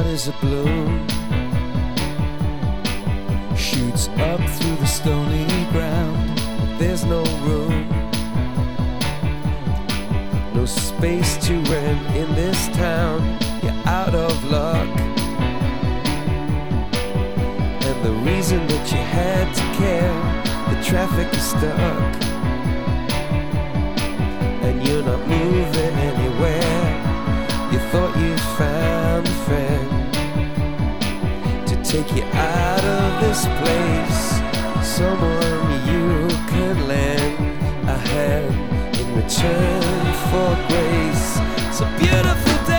as a balloon shoots up through the stony ground. There's no room, no space to rent in this town. You're out of luck, and the reason that you had to care, the traffic is stuck, and you're not moving anywhere. You thought you found a friend to take you out of this place, someone you could lend a hand in return for grace. It's a beautiful day.